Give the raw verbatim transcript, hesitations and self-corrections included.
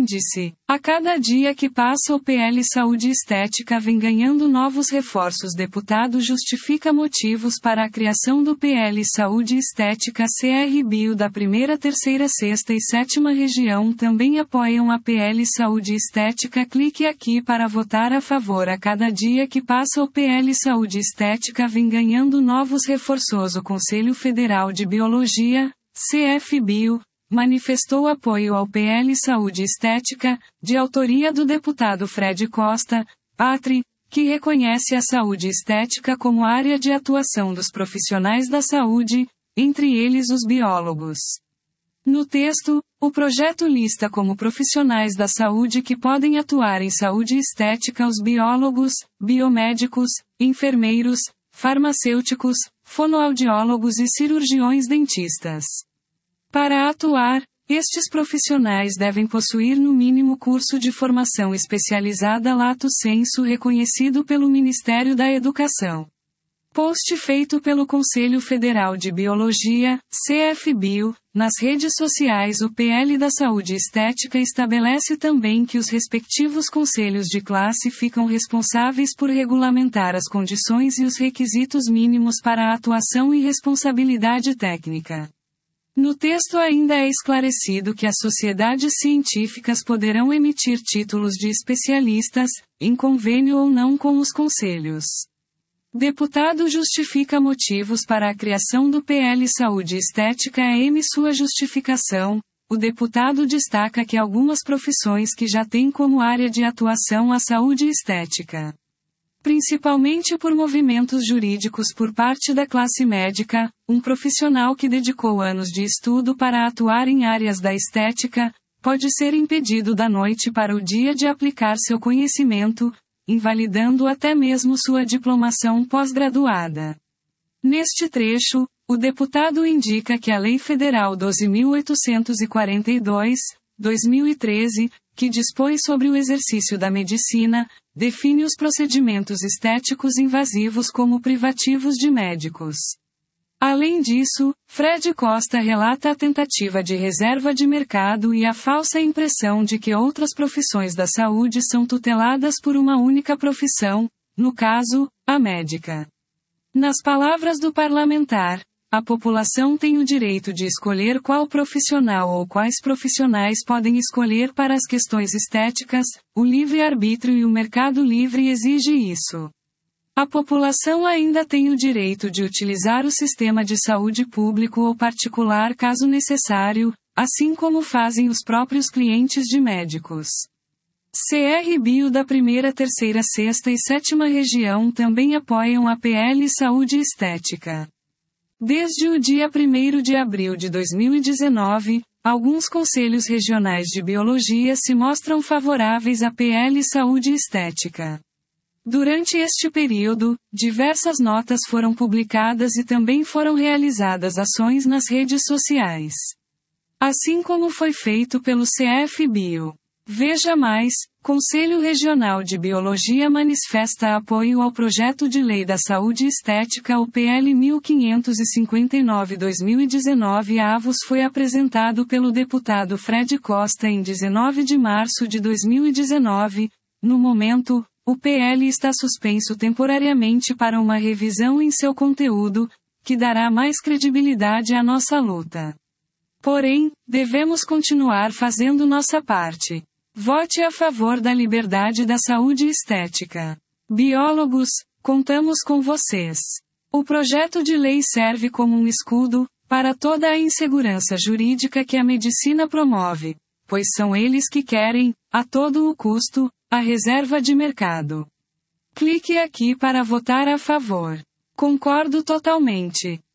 Índice. A cada dia que passa o P L Saúde e Estética vem ganhando novos reforços. Deputado justifica motivos para a criação do P L Saúde e Estética. C R Bio da primeira, terceira, sexta e sétima região também apoiam a P L Saúde e Estética. Clique aqui para votar a favor. A cada dia que passa o P L Saúde e Estética vem ganhando novos reforços. O Conselho Federal de Biologia, C F Bio, manifestou apoio ao P L Saúde e Estética, de autoria do deputado Fred Costa, Patri, que reconhece a saúde e estética como área de atuação dos profissionais da saúde, entre eles os biólogos. No texto, o projeto lista como profissionais da saúde que podem atuar em saúde e estética os biólogos, biomédicos, enfermeiros, farmacêuticos, fonoaudiólogos e cirurgiões dentistas. Para atuar, estes profissionais devem possuir no mínimo curso de formação especializada lato sensu reconhecido pelo Ministério da Educação. Post feito pelo Conselho Federal de Biologia, C F Bio, nas redes sociais. O P L da Saúde e Estética estabelece também que os respectivos conselhos de classe ficam responsáveis por regulamentar as condições e os requisitos mínimos para a atuação e responsabilidade técnica. No texto ainda é esclarecido que as sociedades científicas poderão emitir títulos de especialistas, em convênio ou não com os conselhos. Deputado justifica motivos para a criação do P L Saúde e Estética. Em sua justificação, o deputado destaca que algumas profissões que já têm como área de atuação a saúde e estética, principalmente por movimentos jurídicos por parte da classe médica, um profissional que dedicou anos de estudo para atuar em áreas da estética, pode ser impedido da noite para o dia de aplicar seu conhecimento, invalidando até mesmo sua diplomação pós-graduada. Neste trecho, o deputado indica que a Lei Federal doze mil oitocentos e quarenta e dois, dois mil e treze, que dispõe sobre o exercício da medicina, define os procedimentos estéticos invasivos como privativos de médicos. Além disso, Fred Costa relata a tentativa de reserva de mercado e a falsa impressão de que outras profissões da saúde são tuteladas por uma única profissão, no caso, a médica. Nas palavras do parlamentar, a população tem o direito de escolher qual profissional ou quais profissionais podem escolher para as questões estéticas, o livre-arbítrio e o mercado livre exige isso. A população ainda tem o direito de utilizar o sistema de saúde público ou particular caso necessário, assim como fazem os próprios clientes de médicos. C R Bio da primeira, terceira, sexta e sétima região também apoiam a P L Saúde e Estética. Desde o dia primeiro de abril de dois mil e dezenove, alguns conselhos regionais de biologia se mostram favoráveis à P L Saúde e Estética. Durante este período, diversas notas foram publicadas e também foram realizadas ações nas redes sociais. Assim como foi feito pelo C F Bio. Veja mais, Conselho Regional de Biologia manifesta apoio ao Projeto de Lei da Saúde e Estética. O P L mil quinhentos e cinquenta e nove barra dois mil e dezenove avos foi apresentado pelo deputado Fred Costa em dezenove de março de dois mil e dezenove. No momento, o P L está suspenso temporariamente para uma revisão em seu conteúdo, que dará mais credibilidade à nossa luta. Porém, devemos continuar fazendo nossa parte. Vote a favor da liberdade da saúde e estética. Biólogos, contamos com vocês. O projeto de lei serve como um escudo para toda a insegurança jurídica que a medicina promove, pois são eles que querem, a todo o custo, a reserva de mercado. Clique aqui para votar a favor. Concordo totalmente.